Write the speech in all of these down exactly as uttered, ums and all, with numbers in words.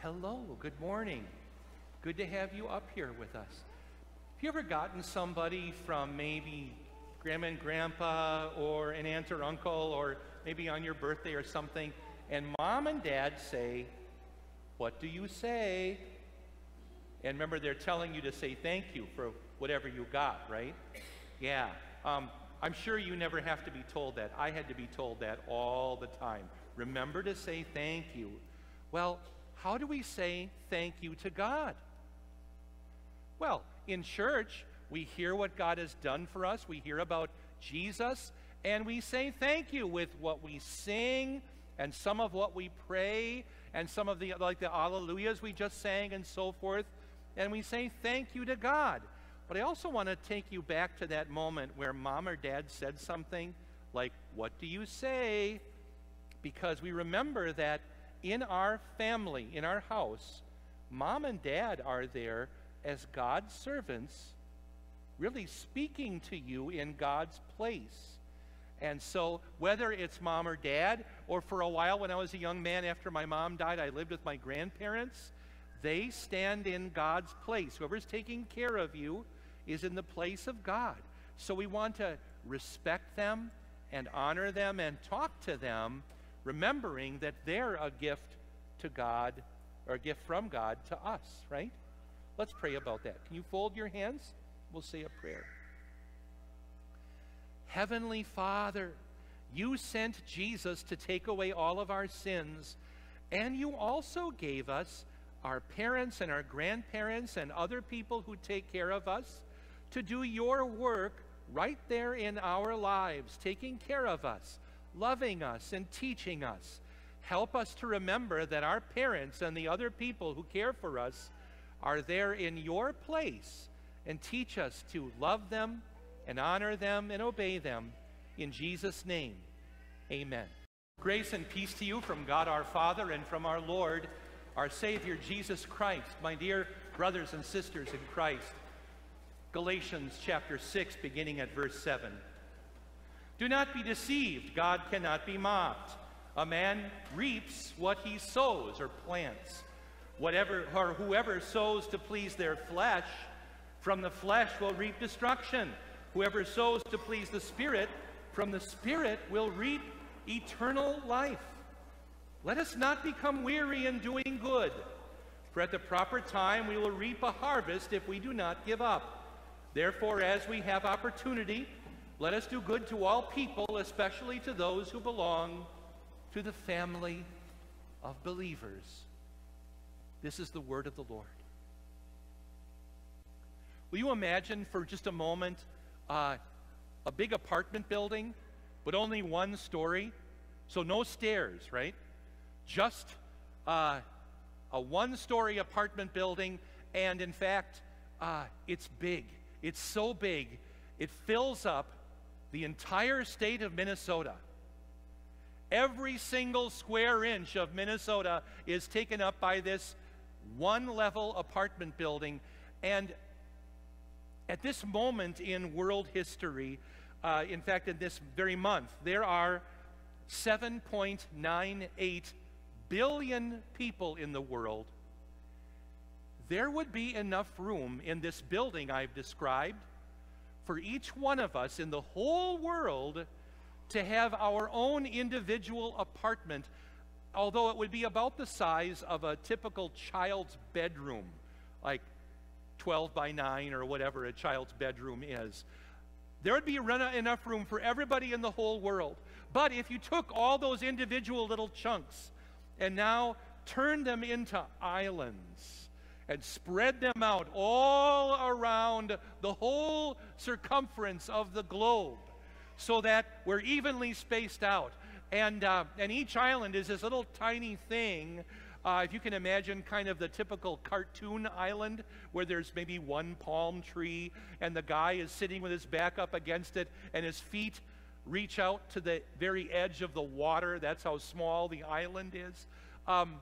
Hello, good morning. Good to have you up here with us. Have you ever gotten somebody from maybe grandma and grandpa or an aunt or uncle or maybe on your birthday or something, and mom and dad say, "What do you say?" And remember, they're telling you to say thank you for whatever you got, right? Yeah. Um, I'm sure you never have to be told that. I had to be told that all the time. Remember to say thank you. Well, how do we say thank you to God? Well, in church, we hear what God has done for us. We hear about Jesus, and we say thank you with what we sing and some of what we pray and some of the, like the Alleluias we just sang and so forth. And we say thank you to God. But I also want to take you back to that moment where mom or dad said something like, "What do you say?" Because we remember that in our family, in our house, mom and dad are there as God's servants, really speaking to you in God's place. And so whether it's mom or dad, or for a while when I was a young man after my mom died, I lived with my grandparents, they stand in God's place. Whoever's taking care of you is in the place of God. So we want to respect them and honor them and talk to them, remembering that they're a gift to God, or a gift from God to us, right? Let's pray about that. Can you fold your hands? We'll say a prayer. Heavenly Father, you sent Jesus to take away all of our sins, and you also gave us our parents and our grandparents and other people who take care of us to do your work right there in our lives, taking care of us, loving us and teaching us. Help us to remember that our parents and the other people who care for us are there in your place, and teach us to love them and honor them and obey them. In Jesus' name, amen. Grace and peace to you from God our Father and from our Lord, our Savior, Jesus Christ. My dear brothers and sisters in Christ, Galatians chapter six, beginning at verse seven. Do not be deceived, God cannot be mocked. A man reaps what he sows or plants. Whatever or whoever sows to please their flesh, from the flesh will reap destruction. Whoever sows to please the Spirit, from the Spirit will reap eternal life. Let us not become weary in doing good, for at the proper time we will reap a harvest if we do not give up. Therefore, as we have opportunity, let us do good to all people, especially to those who belong to the family of believers. This is the word of the Lord. Will you imagine for just a moment uh, a big apartment building, but only one story? So no stairs, right? Just uh, a one-story apartment building, and in fact, uh, it's big. It's so big, it fills up the entire state of Minnesota. Every single square inch of Minnesota is taken up by this one-level apartment building. And at this moment in world history, uh, in fact, in this very month, there are seven point nine eight billion people in the world. There would be enough room in this building I've described for each one of us in the whole world to have our own individual apartment, although it would be about the size of a typical child's bedroom, like twelve by nine or whatever a child's bedroom is. There would be enough room for everybody in the whole world. But if you took all those individual little chunks and now turned them into islands and spread them out all around the whole circumference of the globe so that we're evenly spaced out, and, uh, and each island is this little tiny thing, uh, if you can imagine kind of the typical cartoon island where there's maybe one palm tree and the guy is sitting with his back up against it and his feet reach out to the very edge of the water. That's how small the island is. Um,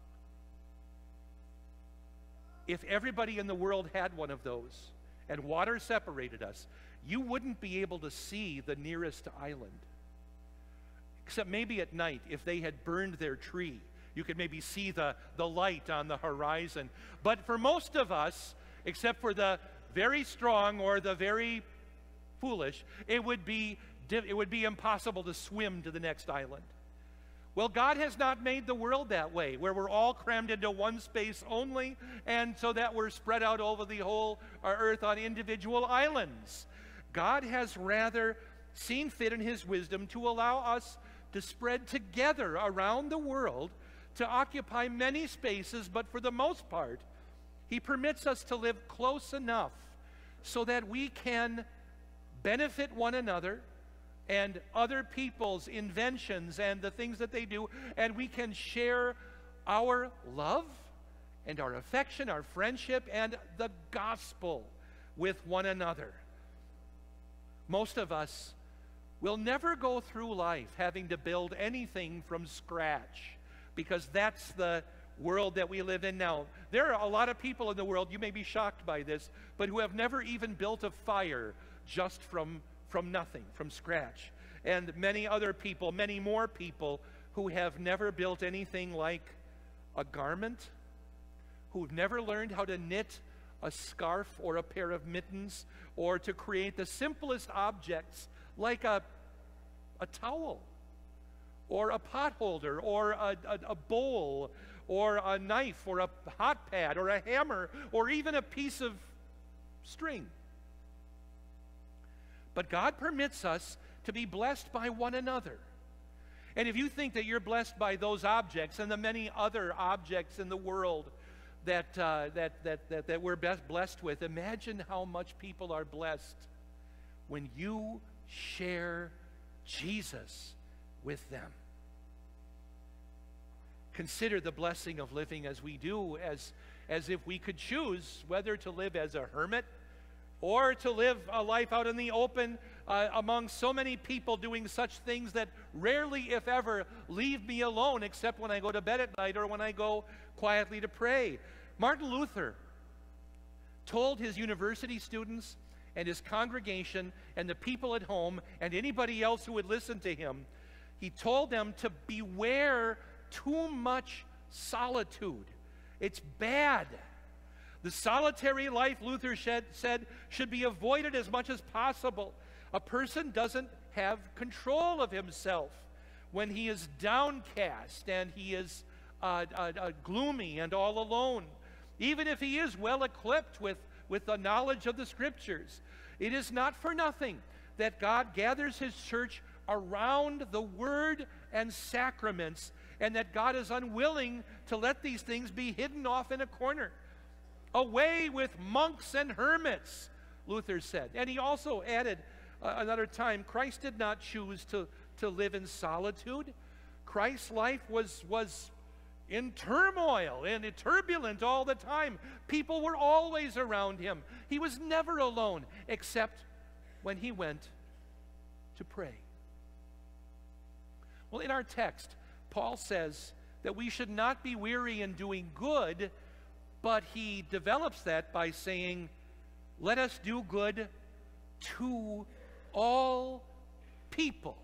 if everybody in the world had one of those and water separated us, you wouldn't be able to see the nearest island. Except maybe at night if they had burned their tree. you could maybe see the, the light on the horizon. But for most of us, except for the very strong or the very foolish, it would be, it would be impossible to swim to the next island. Well, God has not made the world that way, where we're all crammed into one space only, and so that we're spread out over the whole earth on individual islands. God has rather seen fit in his wisdom to allow us to spread together around the world, to occupy many spaces, but for the most part, he permits us to live close enough so that we can benefit one another and other people's inventions and the things that they do, and we can share our love and our affection, our friendship, and the gospel with one another. Most of us will never go through life having to build anything from scratch, because that's the world that we live in now. There are a lot of people in the world, you may be shocked by this, but who have never even built a fire just from from nothing, from scratch. And many other people, many more people who have never built anything like a garment, who've never learned how to knit a scarf or a pair of mittens, or to create the simplest objects like a, a towel, or a pot holder, or a, a, a bowl, or a knife, or a hot pad, or a hammer, or even a piece of string. But God permits us to be blessed by one another. And if you think that you're blessed by those objects and the many other objects in the world that, uh, that, that, that, that we're best blessed with, imagine how much people are blessed when you share Jesus with them. Consider the blessing of living as we do, as, as if we could choose whether to live as a hermit or to live a life out in the open uh, among so many people doing such things that rarely, if ever, leave me alone except when I go to bed at night or when I go quietly to pray. Martin Luther told his university students and his congregation and the people at home and anybody else who would listen to him, he told them to beware too much solitude. It's bad. The solitary life, Luther said, should be avoided as much as possible. A person doesn't have control of himself when he is downcast and he is uh, uh, uh, gloomy and all alone. Even if he is well equipped with, with the knowledge of the Scriptures, it is not for nothing that God gathers his church around the Word and sacraments, and that God is unwilling to let these things be hidden off in a corner. Away with monks and hermits, Luther said. And he also added uh, another time, Christ did not choose to, to live in solitude. Christ's life was, was in turmoil and turbulent all the time. People were always around him. He was never alone, except when he went to pray. Well, in our text, Paul says that we should not be weary in doing good, but he develops that by saying, let us do good to all people.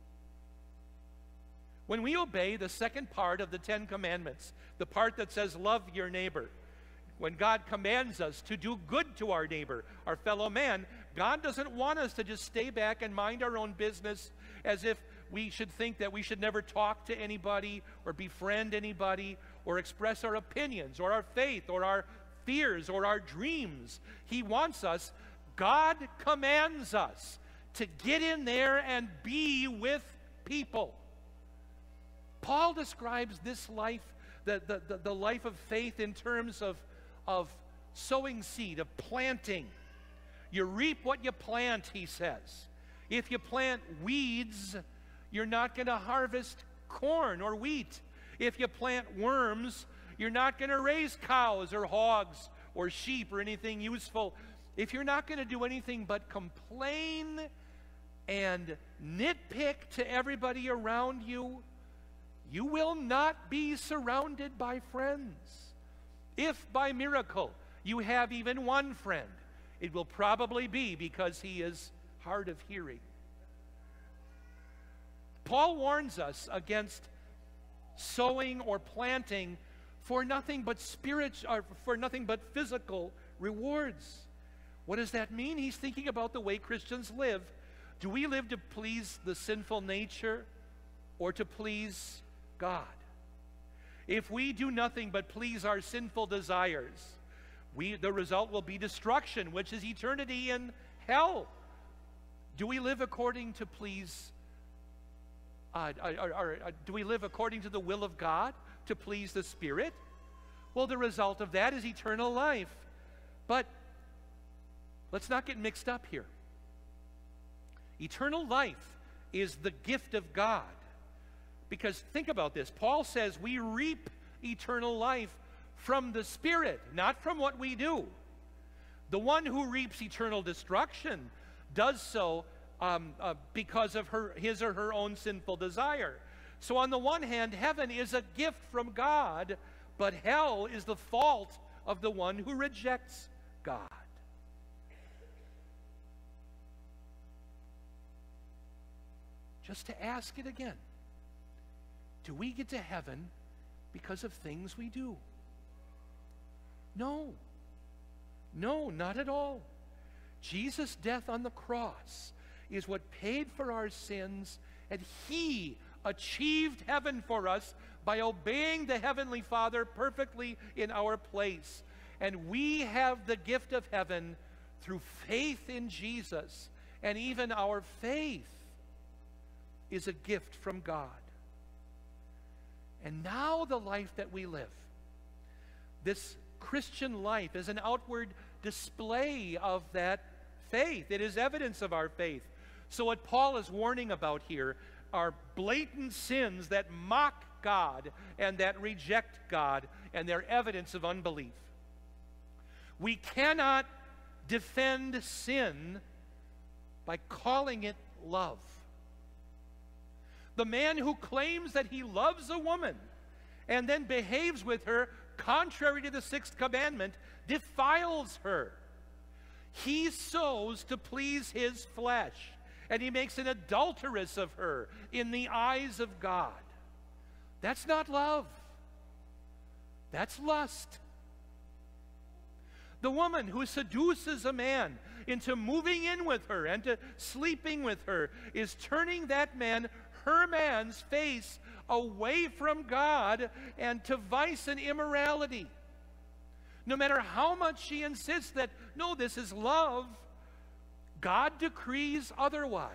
When we obey the second part of the Ten Commandments, the part that says love your neighbor, when God commands us to do good to our neighbor, our fellow man, God doesn't want us to just stay back and mind our own business as if we should think that we should never talk to anybody or befriend anybody or express our opinions or our faith or our fears or our dreams. He wants us, God commands us to get in there and be with people. Paul describes this life, the, the, the, the life of faith, in terms of, of sowing seed, of planting. You reap what you plant, he says. If you plant weeds, you're not going to harvest corn or wheat. If you plant worms, you're not going to raise cows or hogs or sheep or anything useful. If you're not going to do anything but complain and nitpick to everybody around you, you will not be surrounded by friends. If by miracle you have even one friend, it will probably be because he is hard of hearing. Paul warns us against sowing or planting for nothing but spirit, or for nothing but physical rewards. What does that mean? He's thinking about the way Christians live. Do we live to please the sinful nature or to please God? If we do nothing but please our sinful desires, we, the result will be destruction, which is eternity in hell. Do we live according to please, uh, or, or, or do we live according to the will of God, to please the Spirit? Well, the result of that is eternal life. But let's not get mixed up here. Eternal life is the gift of God. Because think about this. Paul says we reap eternal life from the Spirit, not from what we do. The one who reaps eternal destruction does so um, uh, because of her, his or her own sinful desire. So on the one hand, heaven is a gift from God, but hell is the fault of the one who rejects God. Just to ask it again. Do we get to heaven because of things we do? No. No, not at all. Jesus' death on the cross is what paid for our sins, and He achieved heaven for us by obeying the Heavenly Father perfectly in our place. And we have the gift of heaven through faith in Jesus, and even our faith is a gift from God. And now the life that we live, this Christian life, is an outward display of that faith. It is evidence of our faith. So what Paul is warning about here are blatant sins that mock God and that reject God, and they're evidence of unbelief. We cannot defend sin by calling it love. The man who claims that he loves a woman and then behaves with her contrary to the sixth commandment defiles her. He sows to please his flesh, and he makes an adulteress of her in the eyes of God. That's not love. That's lust. The woman who seduces a man into moving in with her and to sleeping with her is turning that man, her man's face, away from God and to vice and immorality. No matter how much she insists that, no, this is love, God decrees otherwise.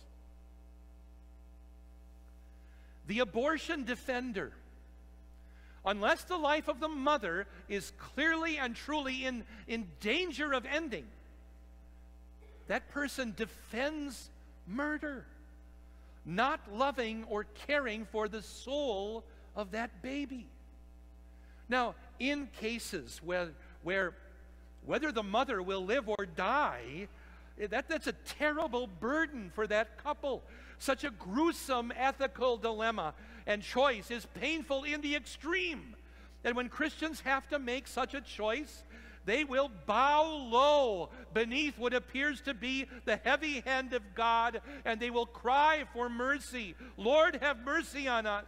The abortion defender, unless the life of the mother is clearly and truly in, in danger of ending, that person defends murder, not loving or caring for the soul of that baby. Now, in cases where, where whether the mother will live or die, that, that's a terrible burden for that couple. Such a gruesome ethical dilemma and choice is painful in the extreme. And when Christians have to make such a choice, they will bow low beneath what appears to be the heavy hand of God, and they will cry for mercy. Lord, have mercy on us.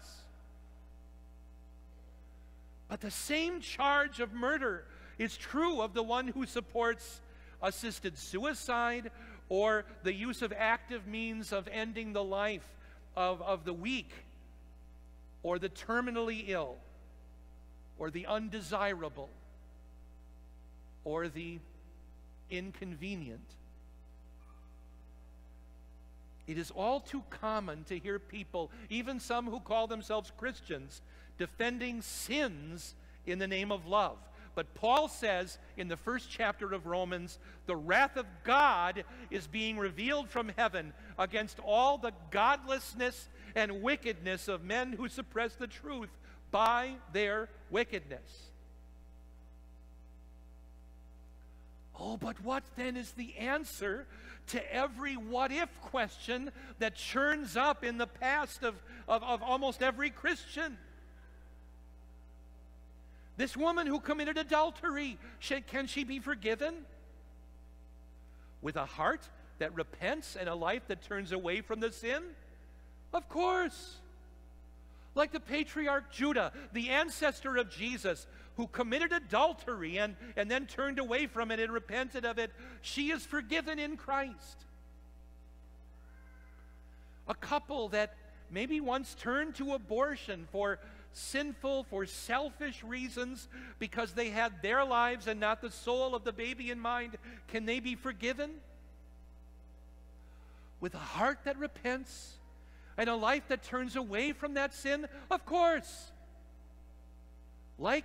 But the same charge of murder is true of the one who supports assisted suicide or the use of active means of ending the life of, of the weak or the terminally ill or the undesirable or the inconvenient. It is all too common to hear people, even some who call themselves Christians, defending sins in the name of love. But Paul says in the first chapter of Romans, the wrath of God is being revealed from heaven against all the godlessness and wickedness of men who suppress the truth by their wickedness. Oh, but what then is the answer to every what-if question that churns up in the past of, of, of almost every Christian? This woman who committed adultery, she, can she be forgiven? With a heart that repents and a life that turns away from the sin? Of course. Like the patriarch Judah, the ancestor of Jesus, who committed adultery and, and then turned away from it and repented of it, she is forgiven in Christ. A couple that maybe once turned to abortion for sinful, for selfish reasons because they had their lives and not the soul of the baby in mind, can they be forgiven? With a heart that repents and a life that turns away from that sin? Of course. Like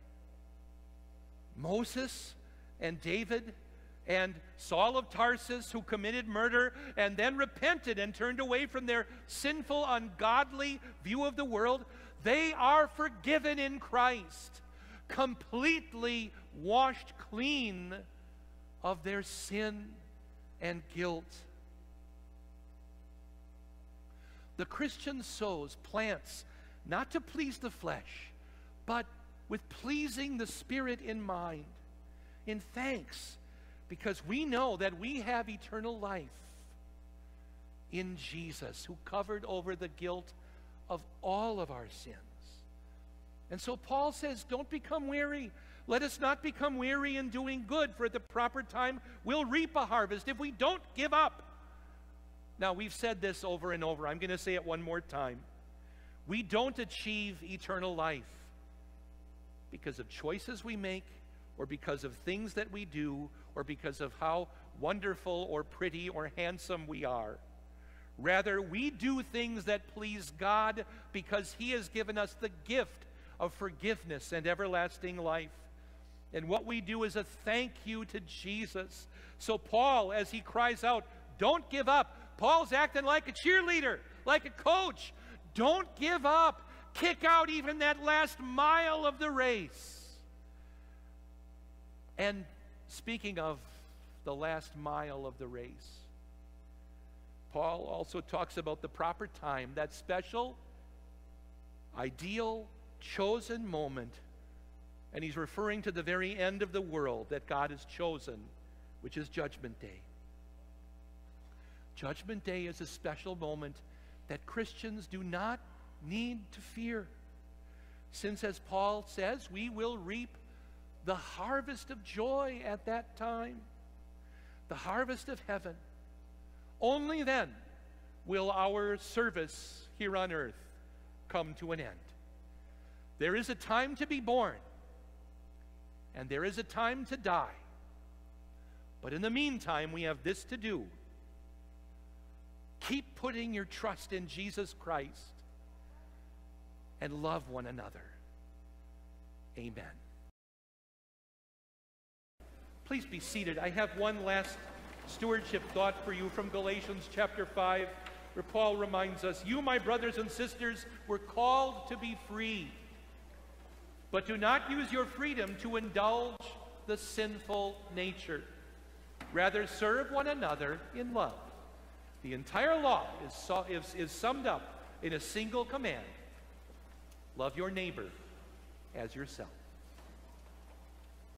Moses and David and Saul of Tarsus, who committed murder and then repented and turned away from their sinful, ungodly view of the world, they are forgiven in Christ, completely washed clean of their sin and guilt. The Christian sows, plants, not to please the flesh, but with pleasing the Spirit in mind, in thanks, because we know that we have eternal life in Jesus, who covered over the guilt of all of our sins. And so Paul says, don't become weary. Let us not become weary in doing good, for at the proper time we'll reap a harvest if we don't give up. Now, we've said this over and over. I'm going to say it one more time. We don't achieve eternal life because of choices we make, or because of things that we do, or because of how wonderful or pretty or handsome we are. Rather, we do things that please God because He has given us the gift of forgiveness and everlasting life. And what we do is a thank you to Jesus. So Paul, as he cries out, don't give up. Paul's acting like a cheerleader, like a coach. Don't give up. Kick out even that last mile of the race. And speaking of the last mile of the race, Paul also talks about the proper time, that special, ideal, chosen moment. And he's referring to the very end of the world that God has chosen, which is Judgment Day. Judgment Day is a special moment that Christians do not need to fear, since, as Paul says, we will reap the harvest of joy at that time, the harvest of heaven. Only then will our service here on earth come to an end. There is a time to be born, and there is a time to die. But in the meantime, we have this to do. Keep putting your trust in Jesus Christ and love one another. Amen. Please be seated. I have one last stewardship thought for you from Galatians chapter five, where Paul reminds us, you, my brothers and sisters, were called to be free, but do not use your freedom to indulge the sinful nature. Rather, serve one another in love. The entire law is, so, is, is summed up in a single command. Love your neighbor as yourself.